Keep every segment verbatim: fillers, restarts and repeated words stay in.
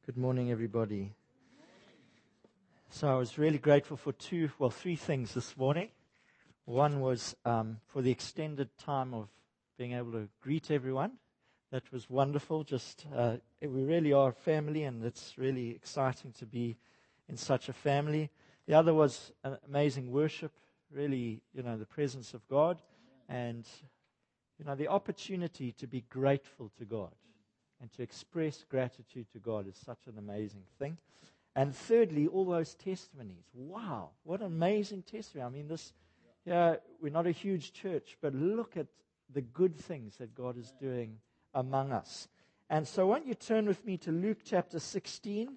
Good morning, everybody. So I was really grateful for two, well, three things this morning. One was um, for the extended time of being able to greet everyone. That was wonderful. Just uh, we really are a family, and it's really exciting to be in such a family. The other was an amazing worship, really, you know, the presence of God, and you know, the opportunity to be grateful to God. And to express gratitude to God is such an amazing thing. And thirdly, all those testimonies. Wow, what an amazing testimony. I mean, this, yeah, we're not a huge church, but look at the good things that God is doing among us. And so why don't you turn with me to Luke chapter sixteen.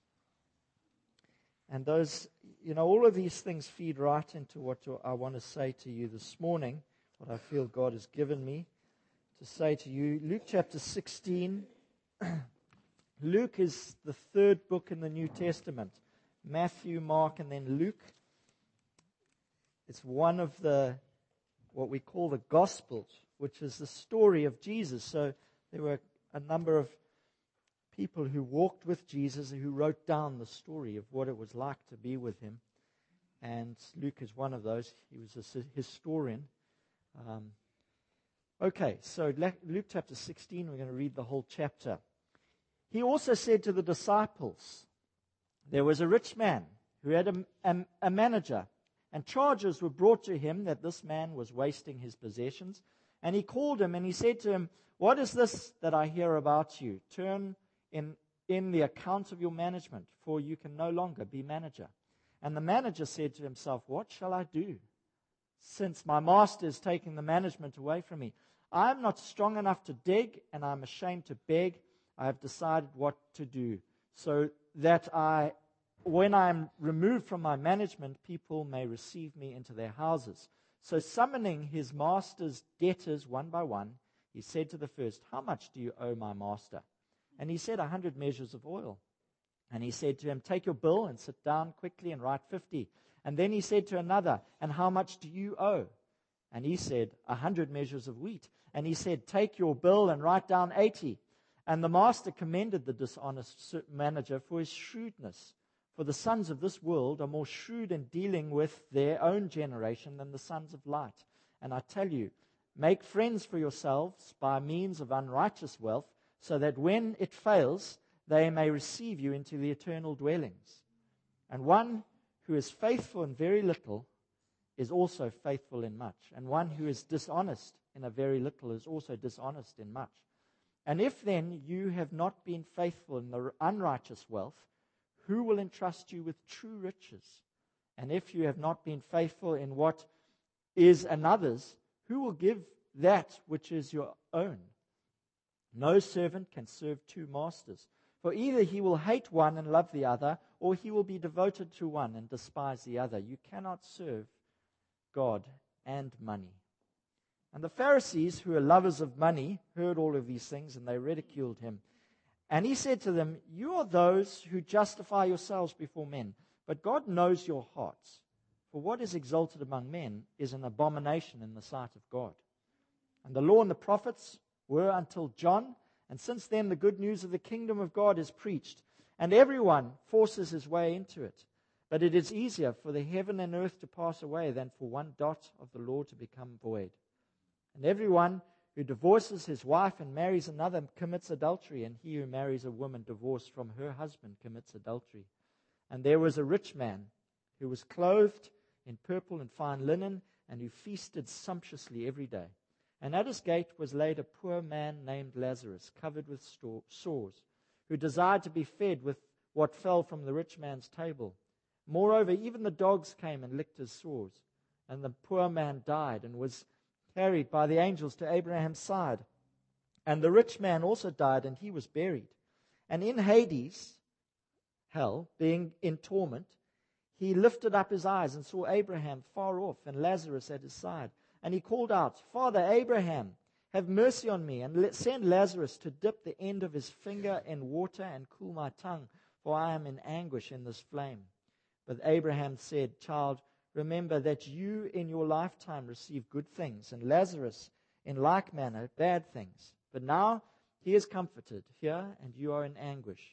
And those, you know, all of these things feed right into what I want to say to you this morning, what I feel God has given me to say to you. Luke chapter sixteen. Luke is the third book in the New Testament. Matthew, Mark, and then Luke. It's one of the, what we call the Gospels, which is the story of Jesus. So there were a number of people who walked with Jesus who wrote down the story of what it was like to be with him. And Luke is one of those. He was a historian. Um, okay, so Luke chapter sixteen, we're going to read the whole chapter. He also said to the disciples, there was a rich man who had a, a, a manager, and charges were brought to him that this man was wasting his possessions. And he called him and he said to him, what is this that I hear about you? Turn in, in the account of your management, for you can no longer be manager. And the manager said to himself, what shall I do, since my master is taking the management away from me? I am not strong enough to dig, and I am ashamed to beg. I have decided what to do, so that I, when I am removed from my management, people may receive me into their houses. So summoning his master's debtors one by one, he said to the first, how much do you owe my master? And he said, a hundred measures of oil. And he said to him, take your bill and sit down quickly and write fifty. And then he said to another, and how much do you owe? And he said, a hundred measures of wheat. And he said, take your bill and write down eighty. And the master commended the dishonest manager for his shrewdness. For the sons of this world are more shrewd in dealing with their own generation than the sons of light. And I tell you, make friends for yourselves by means of unrighteous wealth, so that when it fails, they may receive you into the eternal dwellings. And one who is faithful in very little is also faithful in much. And one who is dishonest in a very little is also dishonest in much. And if then you have not been faithful in the unrighteous wealth, who will entrust you with true riches? And if you have not been faithful in what is another's, who will give that which is your own? No servant can serve two masters, for either he will hate one and love the other, or he will be devoted to one and despise the other. You cannot serve God and money. And the Pharisees, who are lovers of money, heard all of these things, and they ridiculed him. And he said to them, you are those who justify yourselves before men, but God knows your hearts. For what is exalted among men is an abomination in the sight of God. And the law and the prophets were until John, and since then the good news of the kingdom of God is preached, and everyone forces his way into it. But it is easier for the heaven and earth to pass away than for one dot of the law to become void. And everyone who divorces his wife and marries another commits adultery, and he who marries a woman divorced from her husband commits adultery. And there was a rich man who was clothed in purple and fine linen, and who feasted sumptuously every day. And at his gate was laid a poor man named Lazarus, covered with sores, who desired to be fed with what fell from the rich man's table. Moreover, even the dogs came and licked his sores. And the poor man died and was carried by the angels to Abraham's side. And the rich man also died, and he was buried. And in Hades, hell, being in torment, he lifted up his eyes and saw Abraham far off and Lazarus at his side. And he called out, Father Abraham, have mercy on me, and send Lazarus to dip the end of his finger in water and cool my tongue, for I am in anguish in this flame. But Abraham said, Child, remember that you in your lifetime received good things, and Lazarus in like manner bad things. But now he is comforted here, and you are in anguish.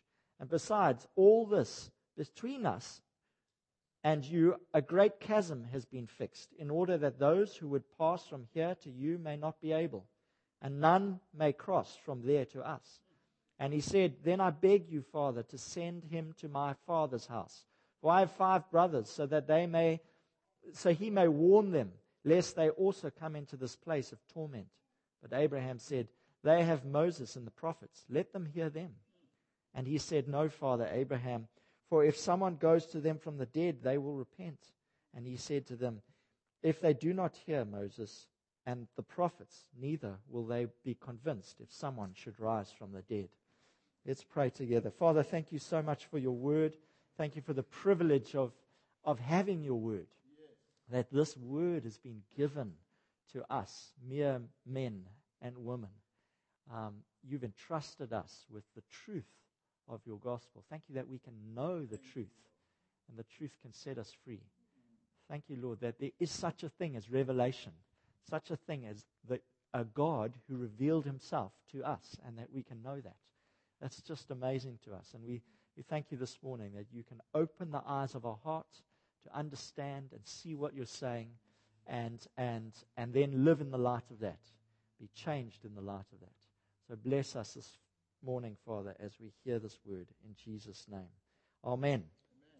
And besides, all this between us and you, a great chasm has been fixed, in order that those who would pass from here to you may not be able, and none may cross from there to us. And he said, Then I beg you, Father, to send him to my father's house. For I have five brothers, so that they may, so he may warn them, lest they also come into this place of torment. But Abraham said, They have Moses and the prophets. Let them hear them. And he said, No, Father Abraham, for if someone goes to them from the dead, they will repent. And he said to them, If they do not hear Moses and the prophets, neither will they be convinced if someone should rise from the dead. Let's pray together. Father, thank you so much for your word. Thank you for the privilege of, of having your word. That this word has been given to us, mere men and women. Um, you've entrusted us with the truth of your gospel. Thank you that we can know the truth, and the truth can set us free. Thank you, Lord, that there is such a thing as revelation, such a thing as the, a God who revealed himself to us, and that we can know that. That's just amazing to us. And we, we thank you this morning that you can open the eyes of our hearts to understand and see what you're saying, and and and then live in the light of that. Be changed in the light of that. So bless us this morning, Father, as we hear this word in Jesus' name. Amen. Amen.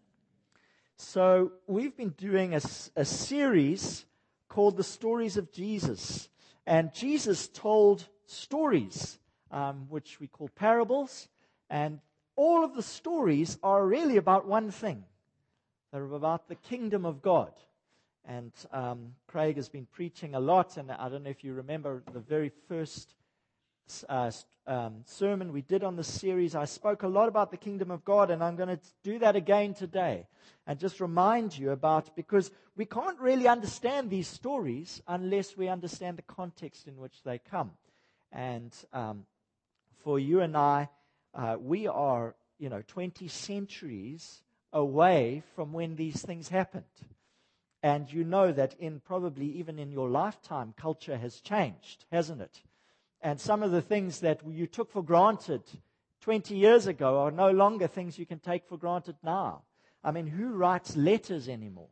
So we've been doing a, a series called The Stories of Jesus. And Jesus told stories, um, which we call parables. And all of the stories are really about one thing. They're about the kingdom of God. And um, Craig has been preaching a lot, and I don't know if you remember the very first uh, um, sermon we did on this series. I spoke a lot about the kingdom of God, and I'm going to do that again today and just remind you about, because we can't really understand these stories unless we understand the context in which they come. And um, for you and I, uh, we are, you know, twenty centuries away from when these things happened. And you know that in probably even in your lifetime, culture has changed, hasn't it? And some of the things that you took for granted twenty years ago are no longer things you can take for granted now. I mean, who writes letters anymore?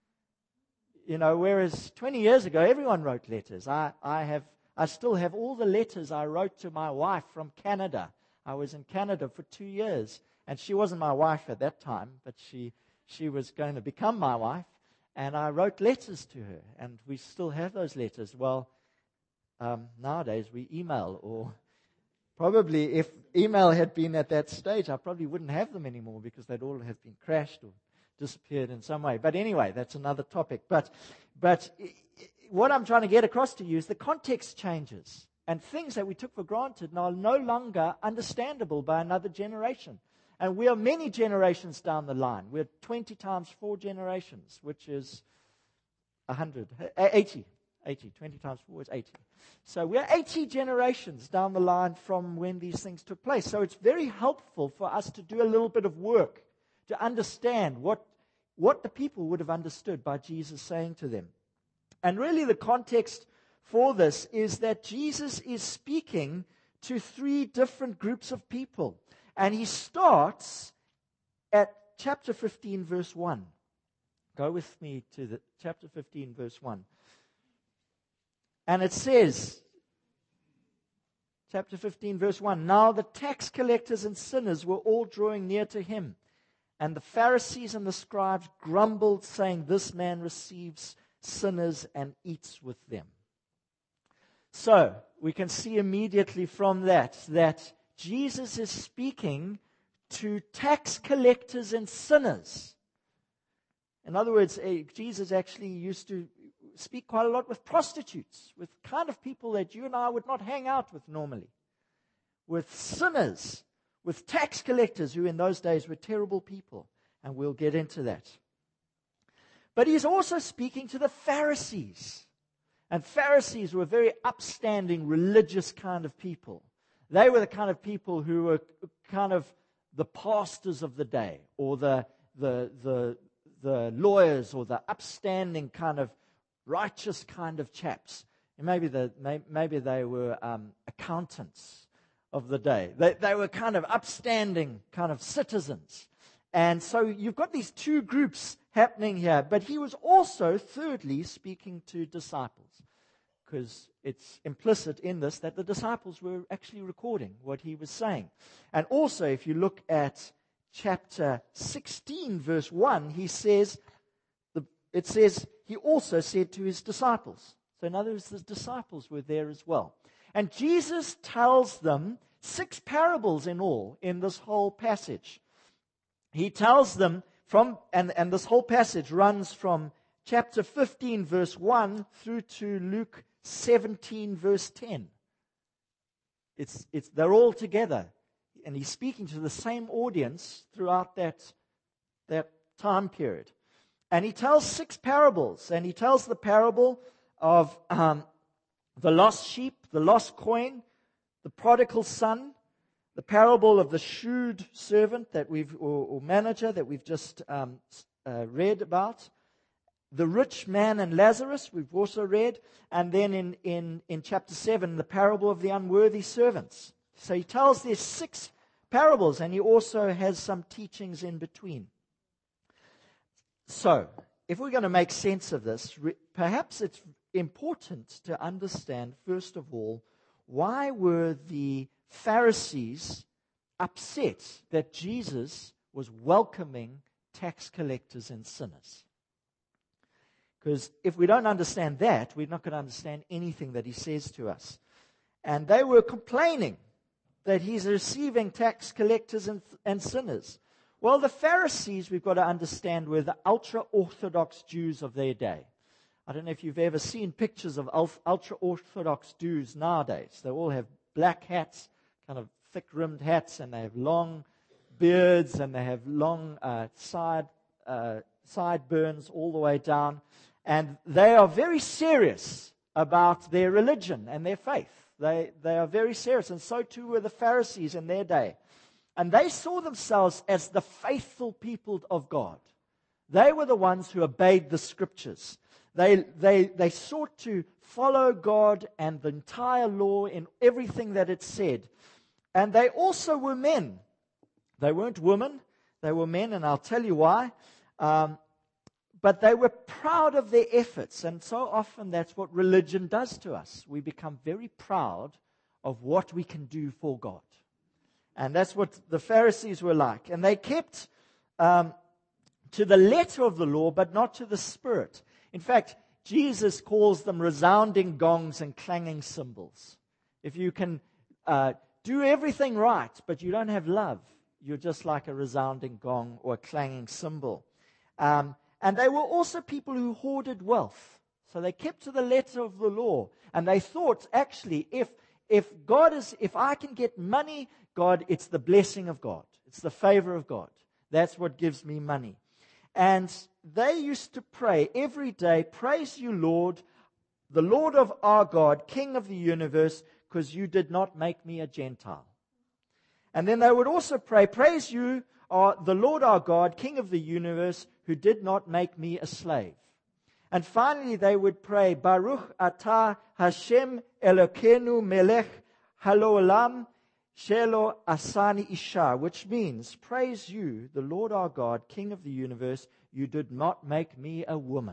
You know, whereas twenty years ago, everyone wrote letters. I, I have, I still have all the letters I wrote to my wife from Canada. I was in Canada for two years, and she wasn't my wife at that time, but she she was going to become my wife. And I wrote letters to her, and we still have those letters. Well, um, nowadays we email, or probably if email had been at that stage, I probably wouldn't have them anymore because they'd all have been crashed or disappeared in some way. But anyway, that's another topic. But, but what I'm trying to get across to you is the context changes, and things that we took for granted are no longer understandable by another generation. And we are many generations down the line. We're twenty times four generations, which is one hundred, eighty. eighty. twenty times four is eighty. So we're eighty generations down the line from when these things took place. So it's very helpful for us to do a little bit of work to understand what, what the people would have understood by Jesus saying to them. And really the context for this is that Jesus is speaking to three different groups of people. And he starts at chapter fifteen, verse one. Go with me to the chapter fifteen, verse one. And it says, chapter fifteen, verse one, Now the tax collectors and sinners were all drawing near to him. And the Pharisees and the scribes grumbled, saying, This man receives sinners and eats with them. So, we can see immediately from that, that Jesus is speaking to tax collectors and sinners. In other words, Jesus actually used to speak quite a lot with prostitutes, with kind of people that you and I would not hang out with normally, with sinners, with tax collectors who in those days were terrible people, and we'll get into that. But he's also speaking to the Pharisees, and Pharisees were very upstanding, religious kind of people. They were the kind of people who were kind of the pastors of the day, or the the the the lawyers, or the upstanding kind of righteous kind of chaps. And maybe the maybe they were um, accountants, of the day. They, they were kind of upstanding kind of citizens. And so you've got these two groups happening here. But he was also, thirdly, speaking to disciples, because it's implicit in this that the disciples were actually recording what he was saying. And also, if you look at chapter sixteen, verse one, he says, the, it says, he also said to his disciples. So in other words, the disciples were there as well. And Jesus tells them six parables in all in this whole passage. He tells them from, and, and this whole passage runs from chapter fifteen, verse one, through to Luke seventeen, verse ten. It's, it's, they're all together. And he's speaking to the same audience throughout that, that time period. And he tells six parables. And he tells the parable of um, the lost sheep, the lost coin, the prodigal son, the parable of the shrewd servant that we've, or, or manager that we've just um, uh, read about, the rich man and Lazarus, we've also read, and then in, in, in chapter seven, the parable of the unworthy servants. So he tells these six parables, and he also has some teachings in between. So, if we're going to make sense of this, perhaps it's important to understand, first of all, why were the Pharisees upset that Jesus was welcoming tax collectors and sinners? Because if we don't understand that, we're not going to understand anything that he says to us. And they were complaining that he's receiving tax collectors and, and sinners. Well, the Pharisees, we've got to understand, were the ultra-Orthodox Jews of their day. I don't know if you've ever seen pictures of ultra-Orthodox Jews nowadays. They all have black hats, kind of thick-rimmed hats, and they have long beards, and they have long uh, side uh, sideburns all the way down. And they are very serious about their religion and their faith. They, they are very serious, and so too were the Pharisees in their day. And they saw themselves as the faithful people of God. They were the ones who obeyed the Scriptures. They, they, they sought to follow God and the entire law in everything that it said. And they also were men. They weren't women. They were men, and I'll tell you why. Um, but they were proud of their efforts. And so often that's what religion does to us. We become very proud of what we can do for God. And that's what the Pharisees were like. And they kept um, to the letter of the law, but not to the spirit. In fact, Jesus calls them resounding gongs and clanging cymbals. If you can uh, do everything right, but you don't have love, you're just like a resounding gong or a clanging cymbal. Um, and they were also people who hoarded wealth. So they kept to the letter of the law. And they thought, actually, if if God is, if I can get money, God, it's the blessing of God. It's the favor of God. That's what gives me money. And they used to pray every day, praise you, Lord, the Lord of our God, King of the universe, because you did not make me a Gentile. And then they would also pray, praise you, our, the Lord our God, King of the universe, who did not make me a slave. And finally they would pray, Baruch atah Hashem Elokeinu melech halolam shelo asani isha, which means, praise you, the Lord our God, King of the universe, you did not make me a woman.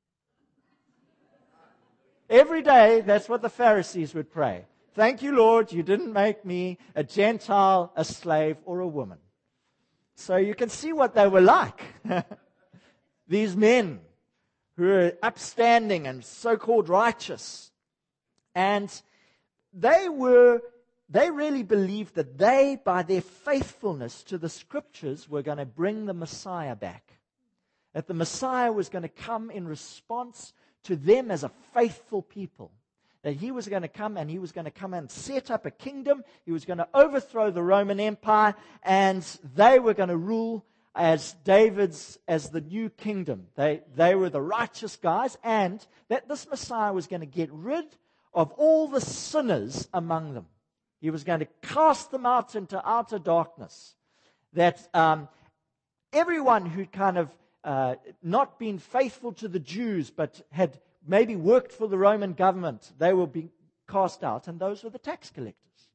Every day, that's what the Pharisees would pray. Thank you, Lord, you didn't make me a Gentile, a slave, or a woman. So you can see what they were like. These men who are upstanding and so-called righteous. And they were, they really believed that they, by their faithfulness to the Scriptures, were going to bring the Messiah back. That the Messiah was going to come in response to them as a faithful people. That he was going to come and he was going to come and set up a kingdom. He was going to overthrow the Roman Empire, and they were going to rule as David's, as the new kingdom. They, they were the righteous guys, and that this Messiah was going to get rid of all the sinners among them. He was going to cast them out into outer darkness. That um, everyone who kind of uh, not been faithful to the Jews, but had maybe worked for the Roman government, they will be cast out, and those were the tax collectors.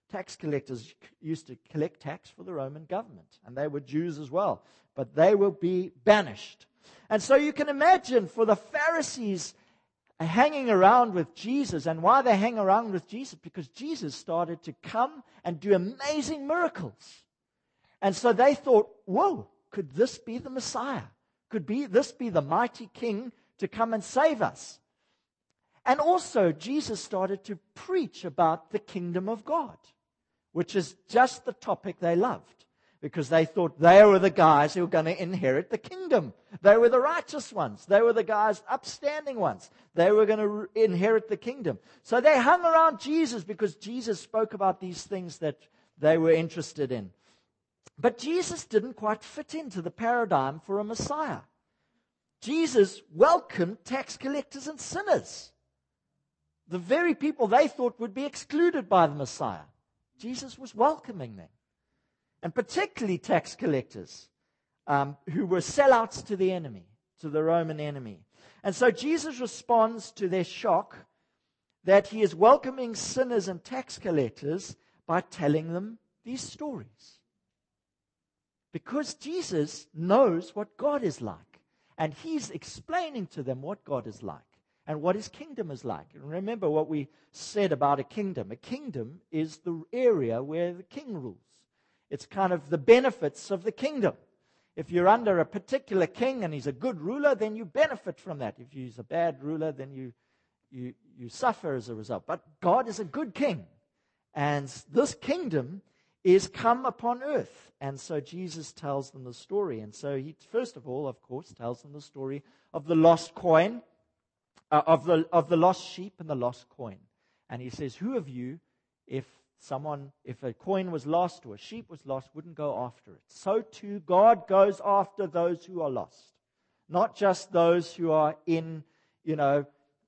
tax collectors used to collect tax for the Roman government, and they were Jews as well, but they will be banished. And so you can imagine for the Pharisees hanging around with Jesus, and why they hang around with Jesus, because Jesus started to come and do amazing miracles. And so they thought, whoa, could this be the Messiah? Could be this be the mighty King to come and save us? And also, Jesus started to preach about the kingdom of God, which is just the topic they loved, because they thought they were the guys who were going to inherit the kingdom. They were the righteous ones. They were the guys, upstanding ones. They were going to inherit the kingdom. So they hung around Jesus because Jesus spoke about these things that they were interested in. But Jesus didn't quite fit into the paradigm for a Messiah. Jesus welcomed tax collectors and sinners, the very people they thought would be excluded by the Messiah. Jesus was welcoming them, and particularly tax collectors um, who were sellouts to the enemy, to the Roman enemy. And so Jesus responds to their shock that he is welcoming sinners and tax collectors by telling them these stories. Because Jesus knows what God is like, and he's explaining to them what God is like and what his kingdom is like. And remember what we said about a kingdom. A kingdom is the area where the king rules. It's kind of the benefits of the kingdom. If you're under a particular king and he's a good ruler, then you benefit from that. If he's a bad ruler, then you you you suffer as a result. But God is a good king, and this kingdom is come upon earth. And so Jesus tells them the story. And so he, first of all, of course, tells them the story of the lost coin, uh, of the of the lost sheep and the lost coin. And he says, who of you, if someone, if a coin was lost or a sheep was lost, wouldn't go after it? So too, God goes after those who are lost. Not just those who are in, you know,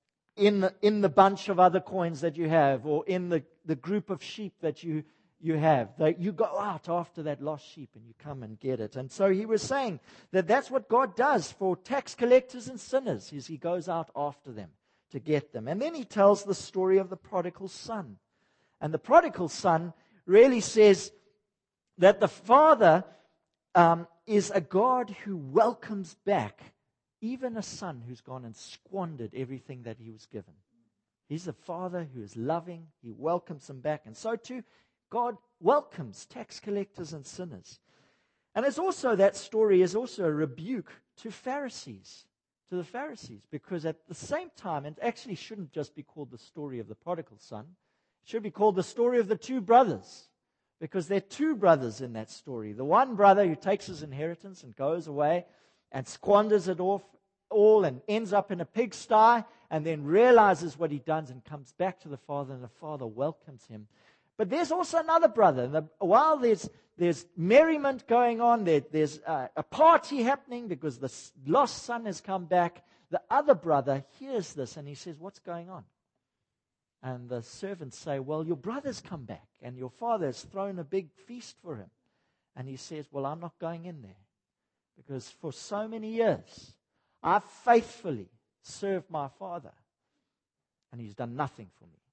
in the, in the bunch of other coins that you have, or in the, the group of sheep that you You have. They, you go out after that lost sheep and you come and get it. And so he was saying that that's what God does for tax collectors and sinners, is he goes out after them to get them. And then he tells the story of the prodigal son. And the prodigal son really says that the father um, is a God who welcomes back even a son who's gone and squandered everything that he was given. He's a father who is loving. He welcomes them back. And so too, God welcomes tax collectors and sinners. And it's also, that story is also a rebuke to Pharisees, to the Pharisees, because at the same time, it actually shouldn't just be called the story of the prodigal son. It should be called the story of the two brothers, because there are two brothers in that story. The one brother who takes his inheritance and goes away and squanders it off all and ends up in a pigsty, and then realizes what he'd done and comes back to the father, and the father welcomes him. But there's also another brother. The, while there's there's merriment going on, there, there's uh, a party happening because the lost son has come back, the other brother hears this and he says, what's going on? And the servants say, well, your brother's come back and your father has thrown a big feast for him. And he says, well, I'm not going in there, because for so many years I've faithfully served my father and he's done nothing for me.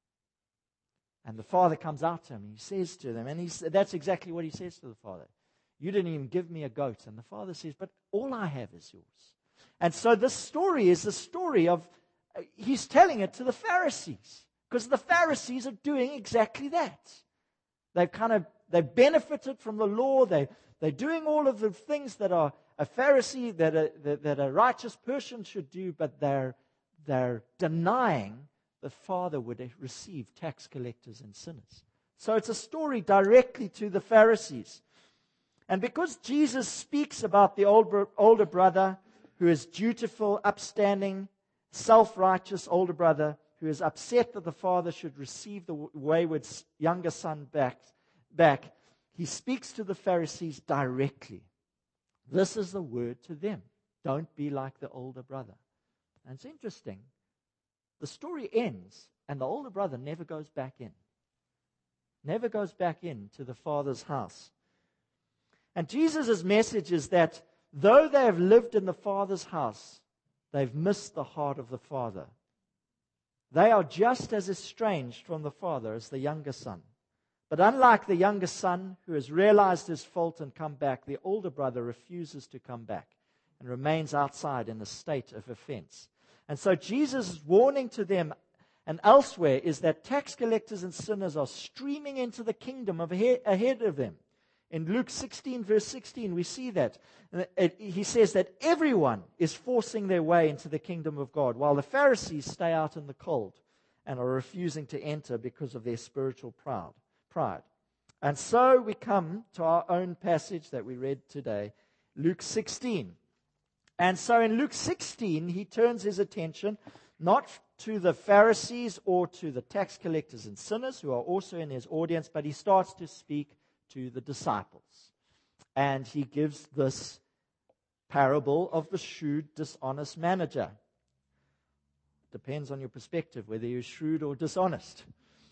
And the father comes out to him and he says to them, and he's, that's exactly what he says to the father. You didn't even give me a goat. And the father says, but all I have is yours. And so this story is the story of, uh, he's telling it to the Pharisees, because the Pharisees are doing exactly that. They've kind of, they've benefited from the law. They, they're doing all of the things that are a Pharisee, that a, that, that a righteous person should do, but they're, they're denying the Father would receive tax collectors and sinners. So it's a story directly to the Pharisees. And because Jesus speaks about the older, older brother who is dutiful, upstanding, self-righteous older brother who is upset that the father should receive the wayward younger son back, back, he speaks to the Pharisees directly. This is the word to them. Don't be like the older brother. And it's interesting. The story ends, and the older brother never goes back in. Never goes back into the father's house. And Jesus' message is that though they have lived in the father's house, they've missed the heart of the father. They are just as estranged from the father as the younger son. But unlike the younger son who has realized his fault and come back, the older brother refuses to come back and remains outside in a state of offense. And so Jesus' warning to them and elsewhere is that tax collectors and sinners are streaming into the kingdom of ahead of them. In Luke sixteen, verse sixteen, we see that. He says that everyone is forcing their way into the kingdom of God, while the Pharisees stay out in the cold and are refusing to enter because of their spiritual pride. pride. And so we come to our own passage that we read today, Luke sixteen. And so in Luke sixteen, he turns his attention not to the Pharisees or to the tax collectors and sinners who are also in his audience, but he starts to speak to the disciples. And he gives this parable of the shrewd, dishonest manager. Depends on your perspective, whether you're shrewd or dishonest.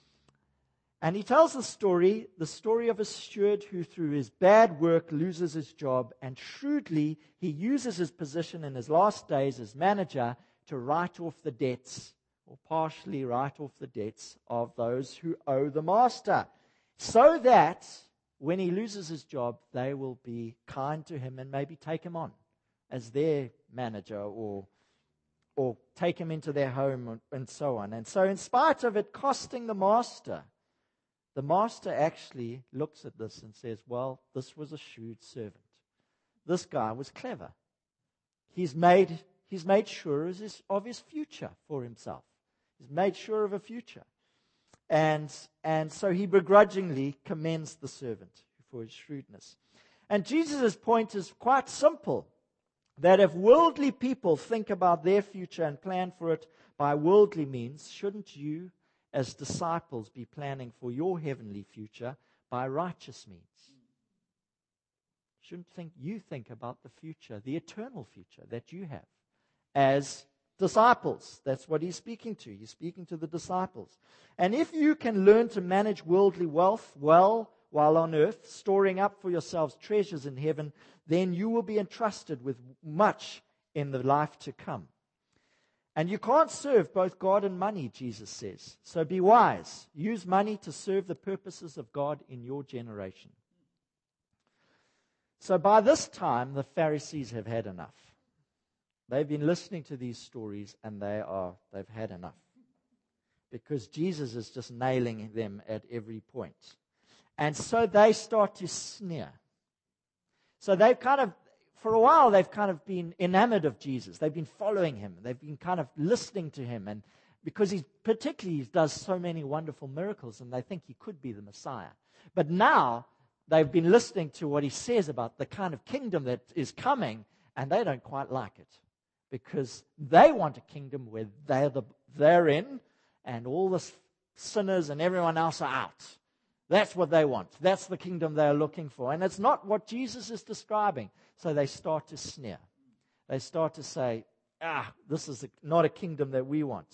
And he tells the story, the story of a steward who through his bad work loses his job, and shrewdly he uses his position in his last days as manager to write off the debts, or partially write off the debts of those who owe the master, so that when he loses his job, they will be kind to him and maybe take him on as their manager or, or take him into their home and so on. And so in spite of it costing the master, the master actually looks at this and says, well, this was a shrewd servant. This guy was clever. He's made, he's made sure of his, of his future for himself. He's made sure of a future. And, and so he begrudgingly commends the servant for his shrewdness. And Jesus' point is quite simple, that if worldly people think about their future and plan for it by worldly means, shouldn't you, as disciples, be planning for your heavenly future by righteous means? Shouldn't think you think about the future, the eternal future that you have as disciples. That's what he's speaking to. He's speaking to the disciples. And if you can learn to manage worldly wealth well while on earth, storing up for yourselves treasures in heaven, then you will be entrusted with much in the life to come. And you can't serve both God and money, Jesus says. So be wise. Use money to serve the purposes of God in your generation. So by this time, the Pharisees have had enough. They've been listening to these stories and they are, they've had enough. Because Jesus is just nailing them at every point. And so they start to sneer. So they've kind of, for a while, they've kind of been enamored of Jesus. They've been following him. They've been kind of listening to him. And because he particularly does so many wonderful miracles and they think he could be the Messiah. But now they've been listening to what he says about the kind of kingdom that is coming and they don't quite like it. Because they want a kingdom where they're, the, they're in and all the sinners and everyone else are out. That's what they want. That's the kingdom they're looking for. And it's not what Jesus is describing. So they start to sneer. They start to say, ah, this is a, not a kingdom that we want.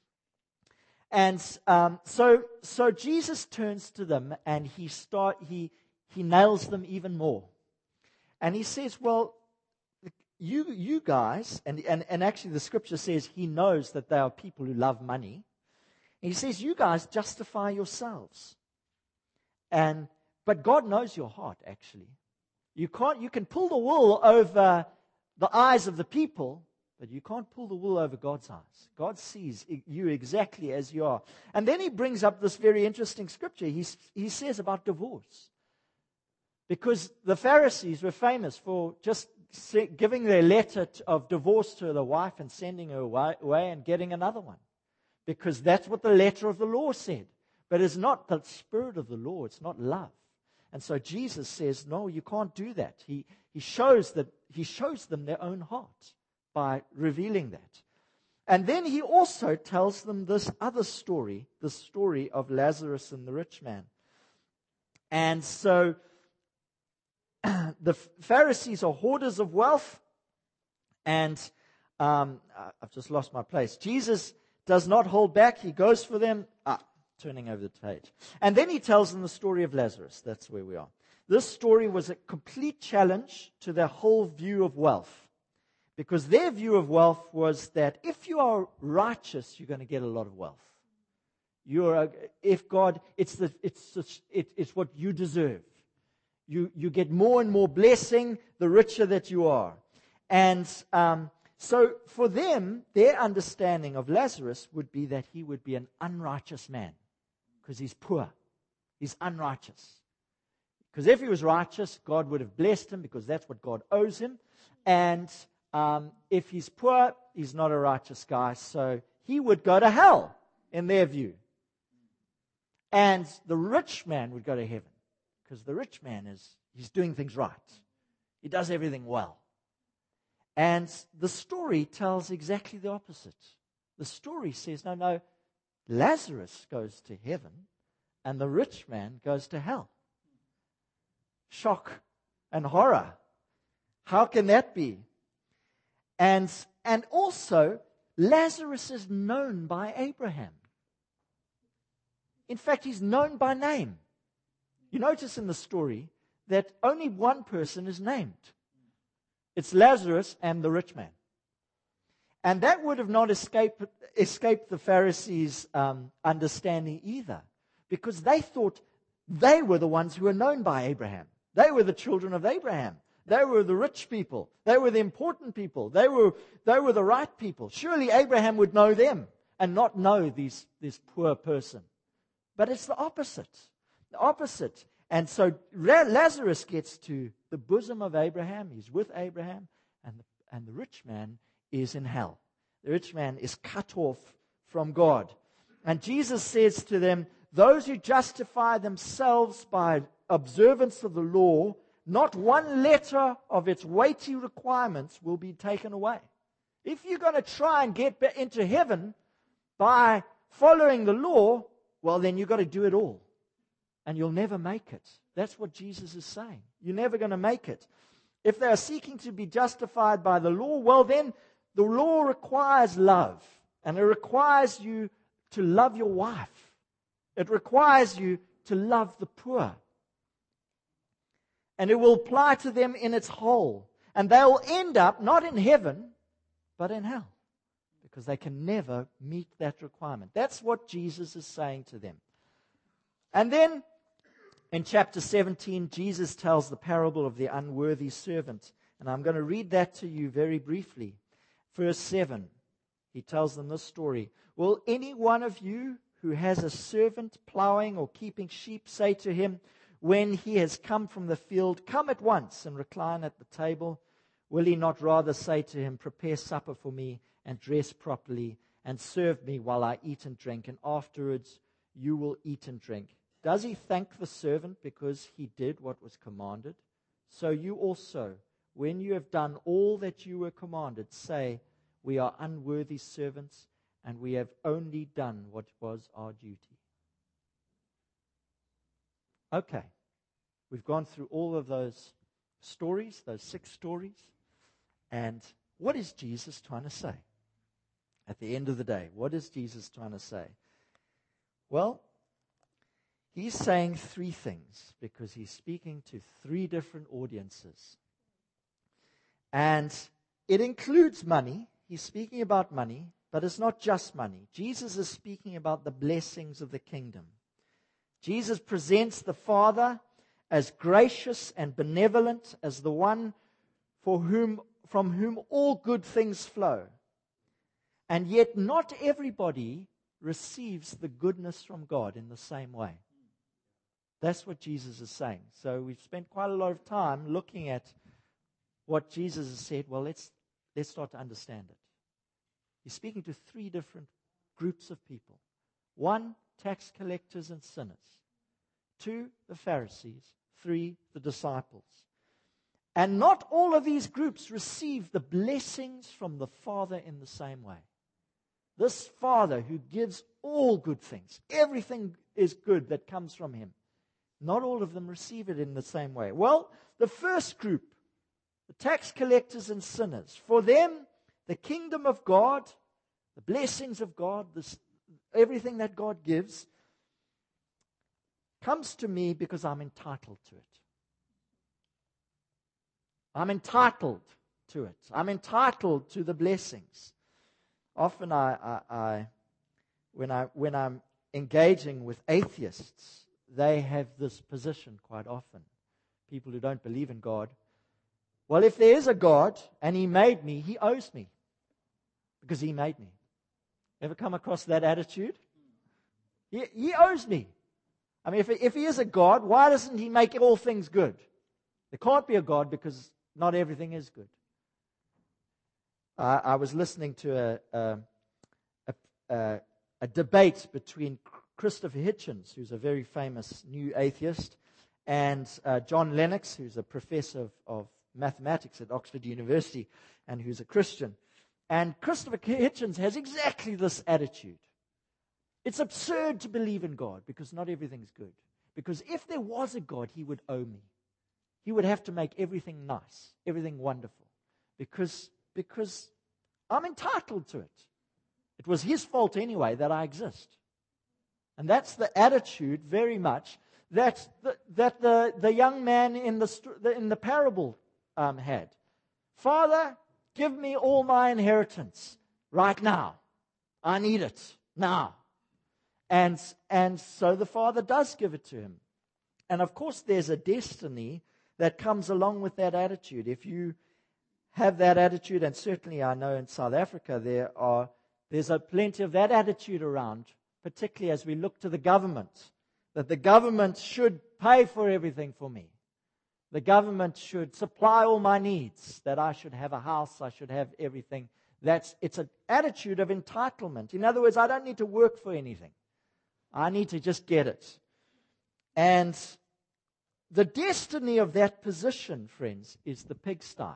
And um, so so Jesus turns to them and he start he he nails them even more. And he says, well, You you guys, and, and, and actually the scripture says he knows that they are people who love money. And he says, you guys justify yourselves. And but God knows your heart, actually. You can't you can pull the wool over the eyes of the people, but you can't pull the wool over God's eyes. God sees you exactly as you are. And then he brings up this very interesting scripture. He, he says about divorce. Because the Pharisees were famous for just giving their letter of divorce to the wife and sending her away and getting another one. Because that's what the letter of the law said. But it's not the spirit of the law. It's not love. And so Jesus says, no, you can't do that. He, he, shows that, he shows them their own heart by revealing that. And then he also tells them this other story, the story of Lazarus and the rich man. And so the Pharisees are hoarders of wealth, and um, I've just lost my place. Jesus does not hold back. He goes for them. Ah, turning over the page. And then he tells them the story of Lazarus. That's where we are. This story was a complete challenge to their whole view of wealth, because their view of wealth was that if you are righteous, you're going to get a lot of wealth. You're a, if God, it's the it's the, it, it's what you deserve. You you get more and more blessing the richer that you are, and um, so for them, their understanding of Lazarus would be that he would be an unrighteous man because he's poor, he's unrighteous. Because if he was righteous, God would have blessed him because that's what God owes him, and um, if he's poor, he's not a righteous guy, so he would go to hell in their view. And the rich man would go to heaven because the rich man is, he's doing things right. He does everything well. And the story tells exactly the opposite. The story says, no, no, Lazarus goes to heaven and the rich man goes to hell. Shock and horror. How can that be? And, and also, Lazarus is known by Abraham. In fact, he's known by name. You notice in the story that only one person is named. It's Lazarus and the rich man. And that would have not escaped, escaped the Pharisees' um, understanding either, because they thought they were the ones who were known by Abraham. They were the children of Abraham. They were the rich people. They were the important people. They were, they were the right people. Surely Abraham would know them and not know these, this poor person. But it's the opposite. The opposite. And so Lazarus gets to the bosom of Abraham. He's with Abraham. And the, and the rich man is in hell. The rich man is cut off from God. And Jesus says to them, those who justify themselves by observance of the law, not one letter of its weighty requirements will be taken away. If you're going to try and get into heaven by following the law, well, then you've got to do it all. And you'll never make it. That's what Jesus is saying. You're never going to make it. If they are seeking to be justified by the law, well, then the law requires love. And it requires you to love your wife. It requires you to love the poor. And it will apply to them in its whole. And they will end up not in heaven, but in hell. Because they can never meet that requirement. That's what Jesus is saying to them. And then in chapter seventeen, Jesus tells the parable of the unworthy servant. And I'm going to read that to you very briefly. Verse seven, he tells them this story. Will any one of you who has a servant plowing or keeping sheep say to him, when he has come from the field, come at once and recline at the table? Will he not rather say to him, prepare supper for me and dress properly and serve me while I eat and drink, and afterwards you will eat and drink? Does he thank the servant because he did what was commanded? So you also, when you have done all that you were commanded, say, we are unworthy servants, and we have only done what was our duty. Okay, we've gone through all of those stories, those six stories, and what is Jesus trying to say? At the end of the day, what is Jesus trying to say? Well, he's saying three things because he's speaking to three different audiences. And it includes money. He's speaking about money, but it's not just money. Jesus is speaking about the blessings of the kingdom. Jesus presents the Father as gracious and benevolent, as the one for whom, from whom all good things flow. And yet not everybody receives the goodness from God in the same way. That's what Jesus is saying. So we've spent quite a lot of time looking at what Jesus has said. Well, let's let's start to understand it. He's speaking to three different groups of people. One, tax collectors and sinners. Two, the Pharisees. Three, the disciples. And not all of these groups receive the blessings from the Father in the same way. This Father who gives all good things, everything is good that comes from Him. Not all of them receive it in the same way. Well, the first group, the tax collectors and sinners, for them, the kingdom of God, the blessings of God, this, everything that God gives, comes to me because I'm entitled to it. I'm entitled to it. I'm entitled to the blessings. Often I, I, I when I when I'm engaging with atheists, they have this position quite often. People who don't believe in God. Well, if there is a God and He made me, He owes me because He made me. Ever come across that attitude? He, he owes me. I mean, if, if He is a God, why doesn't He make all things good? There can't be a God because not everything is good. Uh, I was listening to a, a, a, a, a debate between Christopher Hitchens, who's a very famous new atheist, and uh, John Lennox, who's a professor of, of mathematics at Oxford University and who's a Christian. And Christopher Hitchens has exactly this attitude. It's absurd to believe in God because not everything's good. Because if there was a God, He would owe me. He would have to make everything nice, everything wonderful. Because, because I'm entitled to it. It was His fault anyway that I exist. And that's the attitude very much that the, that the, the young man in the, in the parable um, had. Father, give me all my inheritance right now. I need it now. And, and so the Father does give it to him. And of course there's a destiny that comes along with that attitude. If you have that attitude, and certainly I know in South Africa there are there's a plenty of that attitude around, particularly as we look to the government, that the government should pay for everything for me. The government should supply all my needs, that I should have a house, I should have everything. That's it's an attitude of entitlement. In other words, I don't need to work for anything. I need to just get it. And the destiny of that position, friends, is the pigsty.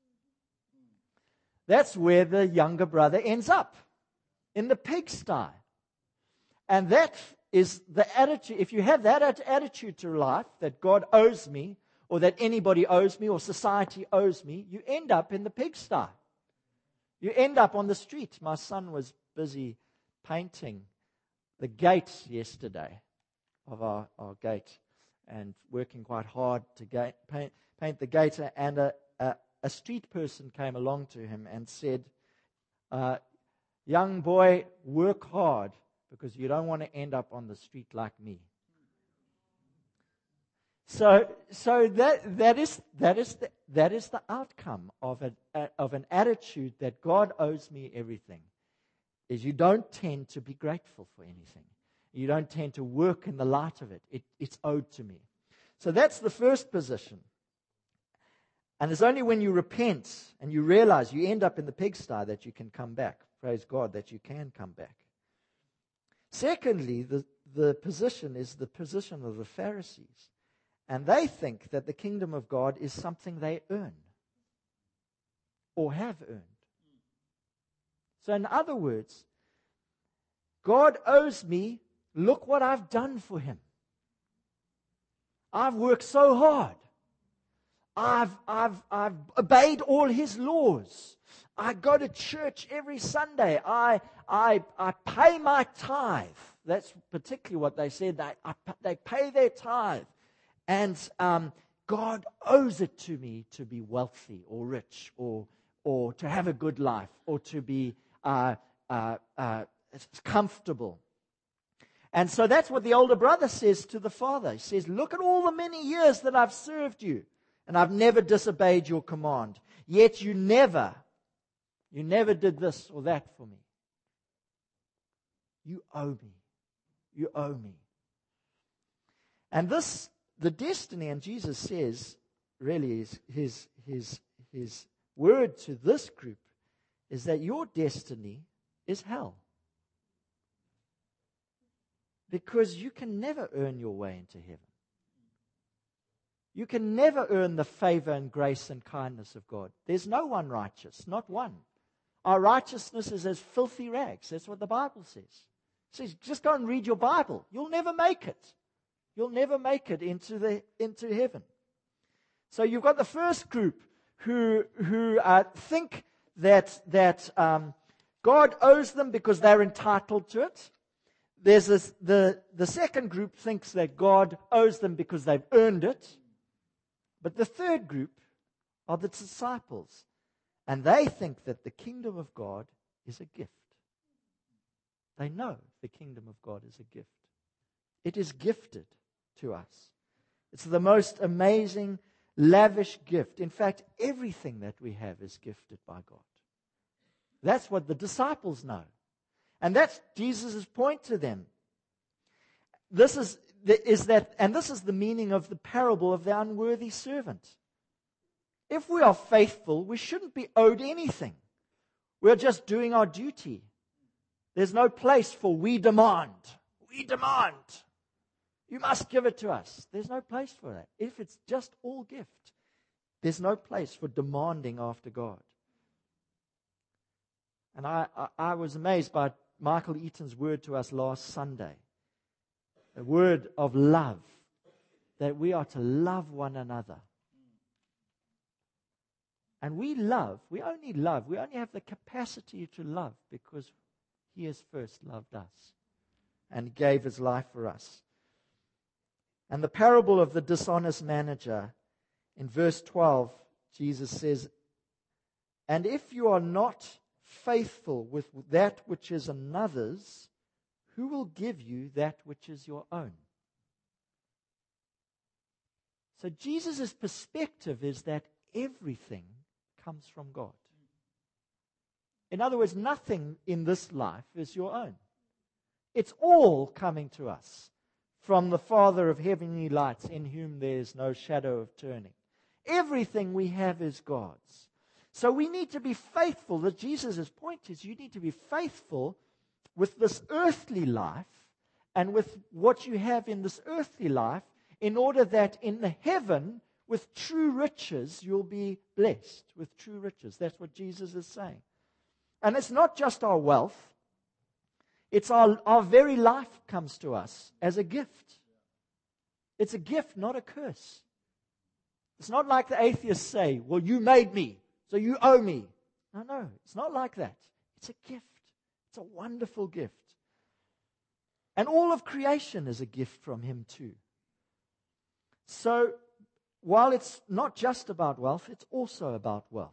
That's where the younger brother ends up, in the pigsty. And that is the attitude. If you have that attitude to life, that God owes me, or that anybody owes me, or society owes me, you end up in the pigsty. You end up on the street. My son was busy painting the gate yesterday of our, our gate, and working quite hard to gate, paint, paint the gate. And a, a, a street person came along to him and said, uh, young boy, work hard because you don't want to end up on the street like me. So, so that that is that is the that is the outcome of an of an attitude that God owes me everything. Is you don't tend to be grateful for anything. You don't tend to work in the light of it. it. It's owed to me. So that's the first position. And it's only when you repent and you realize you end up in the pigsty that you can come back. Praise God that you can come back. Secondly, the, the position is the position of the Pharisees. And they think that the kingdom of God is something they earn or have earned. So in other words, God owes me, look what I've done for Him. I've worked so hard. I've, I've, I've obeyed all His laws. I go to church every Sunday. I, I, I pay my tithe. That's particularly what they said. They, I, they pay their tithe. And um, God owes it to me to be wealthy or rich or, or to have a good life or to be uh, uh, uh, comfortable. And so that's what the older brother says to the father. He says, look at all the many years that I've served you, and I've never disobeyed your command. Yet you never, you never did this or that for me. You owe me. You owe me. And this, the destiny, and Jesus says, really is his, his, his word to this group is that your destiny is hell. Because you can never earn your way into heaven. You can never earn the favor and grace and kindness of God. There's no one righteous, not one. Our righteousness is as filthy rags. That's what the Bible says. It says, just go and read your Bible. You'll never make it. You'll never make it into the into heaven. So you've got the first group who who uh, think that that um, God owes them because they're entitled to it. There's this, the, the second group thinks that God owes them because they've earned it. But the third group are the disciples. And they think that the kingdom of God is a gift. They know the kingdom of God is a gift. It is gifted to us. It's the most amazing, lavish gift. In fact, everything that we have is gifted by God. That's what the disciples know. And that's Jesus' point to them. This is, is that, and this is the meaning of the parable of the unworthy servant. If we are faithful, we shouldn't be owed anything. We're just doing our duty. There's no place for we demand. We demand. You must give it to us. There's no place for that. If it's just all gift, there's no place for demanding after God. And I, I, I was amazed by Michael Eaton's word to us last Sunday. A word of love. That we are to love one another. And we love, we only love, we only have the capacity to love because He has first loved us and gave His life for us. And the parable of the dishonest manager, in verse twelve, Jesus says, "And if you are not faithful with that which is another's, who will give you that which is your own?" So Jesus' perspective is that everything comes from God. In other words, nothing in this life is your own. It's all coming to us from the Father of heavenly lights, in whom there is no shadow of turning. Everything we have is God's. So we need to be faithful. That Jesus' point is you need to be faithful with this earthly life and with what you have in this earthly life, in order that in the heaven, with true riches, you'll be blessed with true riches. That's what Jesus is saying. And it's not just our wealth. It's our, our very life comes to us as a gift. It's a gift, not a curse. It's not like the atheists say, well, you made me, so you owe me. No, no, it's not like that. It's a gift. It's a wonderful gift. And all of creation is a gift from Him too. So, while it's not just about wealth, it's also about wealth.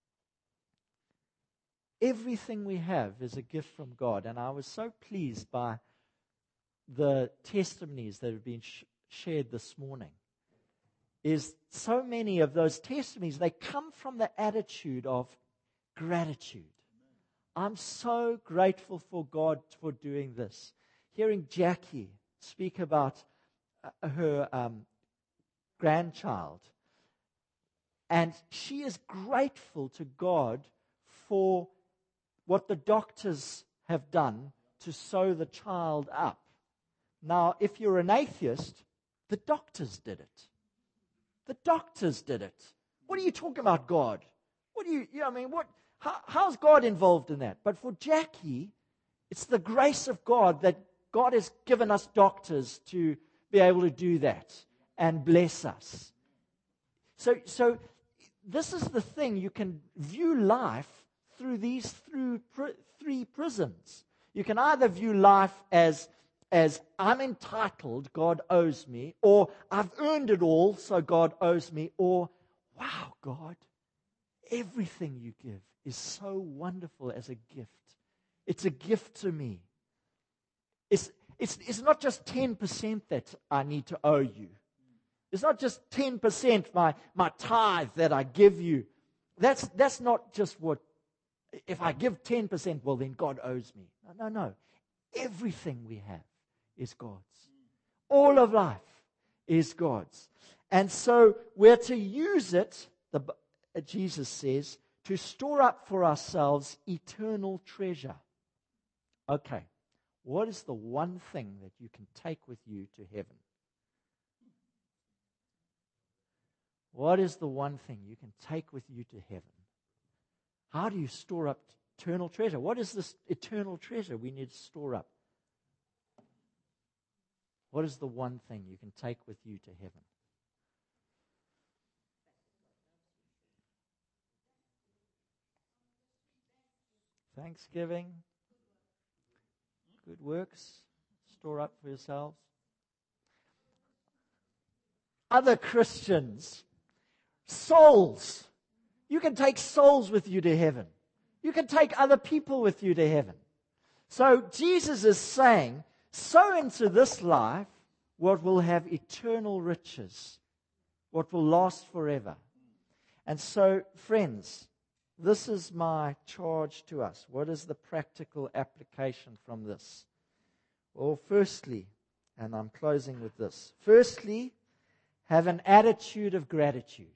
Everything we have is a gift from God. And I was so pleased by the testimonies that have been sh- shared this morning. Is so many of those testimonies, they come from the attitude of gratitude. I'm so grateful for God for doing this. Hearing Jackie speak about uh, her um, grandchild. And she is grateful to God for what the doctors have done to sew the child up. Now, if you're an atheist, the doctors did it. The doctors did it. What are you talking about, God? What do you, you know, I mean, what, how, how's God involved in that? But for Jackie, it's the grace of God that God has given us doctors to be able to do that and bless us. So, so this is the thing. You can view life through these through pr- three prisms. You can either view life as, as I'm entitled, God owes me, or I've earned it all, so God owes me, or, wow, God, everything you give is so wonderful as a gift. It's a gift to me. It's, it's, it's not just ten percent that I need to owe you. It's not just ten percent my, my tithe that I give you. That's, that's not just what, if I give ten percent, well then God owes me. No, no, no. Everything we have is God's. All of life is God's. And so we're to use it, the, Jesus says, to store up for ourselves eternal treasure. Okay, what is the one thing that you can take with you to heaven? What is the one thing you can take with you to heaven? How do you store up eternal treasure? What is this eternal treasure we need to store up? What is the one thing you can take with you to heaven? Thanksgiving, good works, store up for yourselves. Other Christians, souls. You can take souls with you to heaven. You can take other people with you to heaven. So Jesus is saying, sow into this life what will have eternal riches, what will last forever. And so, friends, this is my charge to us. What is the practical application from this? Well, firstly, and I'm closing with this. Firstly, have an attitude of gratitude.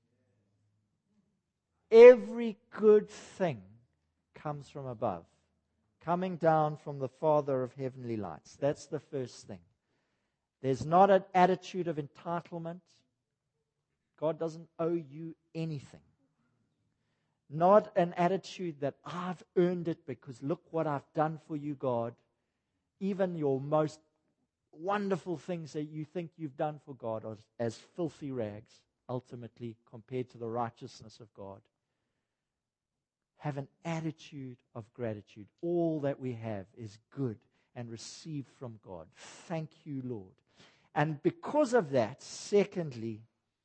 Every good thing comes from above, coming down from the Father of heavenly lights. That's the first thing. There's not an attitude of entitlement. God doesn't owe you anything. Not an attitude that I've earned it because look what I've done for you, God. Even your most wonderful things that you think you've done for God are as filthy rags, ultimately, compared to the righteousness of God. Have an attitude of gratitude. All that we have is good and received from God. Thank you, Lord. And because of that, secondly,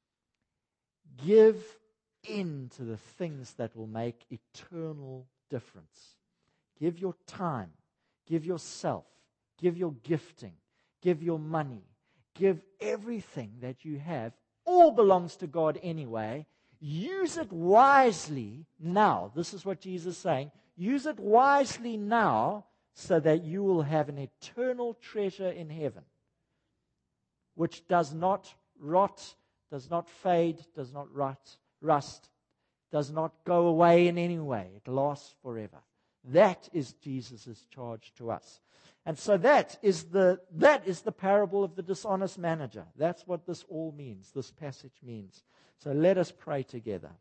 give in to the things that will make eternal difference. Give your time, give yourself, give your gifting, give your money, give everything that you have. All belongs to God anyway. Use it wisely now. This is what Jesus is saying. Use it wisely now so that you will have an eternal treasure in heaven, which does not rot, does not fade, does not rot, rust, does not go away in any way. It lasts forever. That is Jesus' charge to us. And so that is the that is the parable of the dishonest manager. That's what this all means, this passage means. So let us pray together.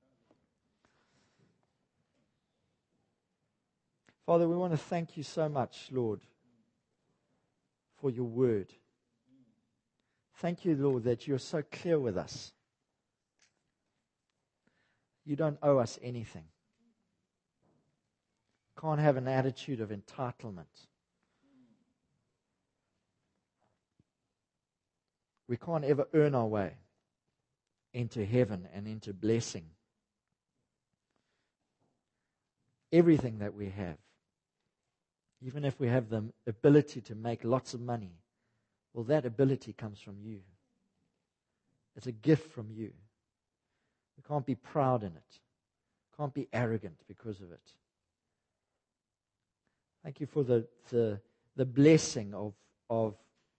Father, we want to thank you so much, Lord, for your word. Thank you, Lord, that you're so clear with us. You don't owe us anything. Can't have an attitude of entitlement. We can't ever earn our way into heaven and into blessing. Everything that we have, even if we have the ability to make lots of money, well, that ability comes from you. It's a gift from you. We can't be proud in it. Can't be arrogant because of it. Thank you for the the, the blessing of, of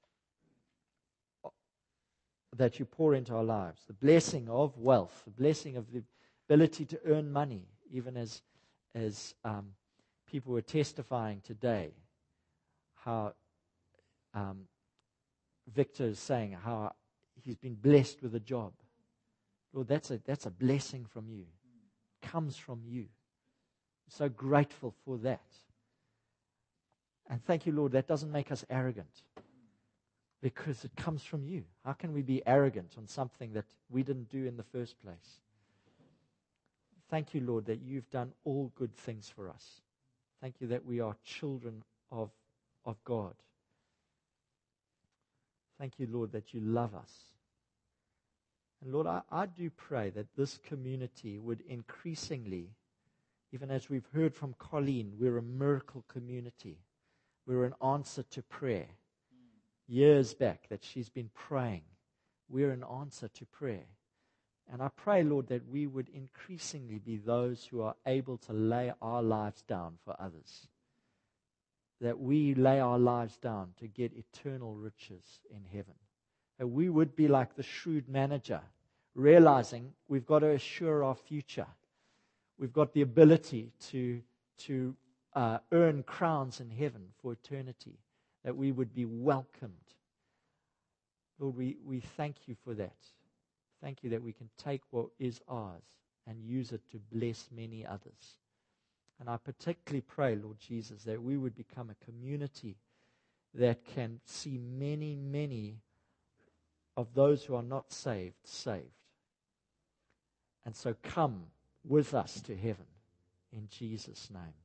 that you pour into our lives. The blessing of wealth. The blessing of the ability to earn money. Even as, as um, people were testifying today, how um, Victor is saying how he's been blessed with a job. Lord, that's a, that's a blessing from you. It comes from you. I'm so grateful for that. And thank you, Lord, that doesn't make us arrogant because it comes from you. How can we be arrogant on something that we didn't do in the first place? Thank you, Lord, that you've done all good things for us. Thank you that we are children of, of God. Thank you, Lord, that you love us. And Lord, I, I do pray that this community would increasingly, even as we've heard from Colleen, we're a miracle community. We're an answer to prayer. Years back that she's been praying. We're an answer to prayer. And I pray, Lord, that we would increasingly be those who are able to lay our lives down for others. That we lay our lives down to get eternal riches in heaven. That we would be like the shrewd manager, realizing we've got to assure our future. We've got the ability to, to uh, earn crowns in heaven for eternity. That we would be welcomed. Lord, we, we thank you for that. Thank you that we can take what is ours and use it to bless many others. And I particularly pray, Lord Jesus, that we would become a community that can see many, many of those who are not saved, saved. And so come with us to heaven in Jesus' name.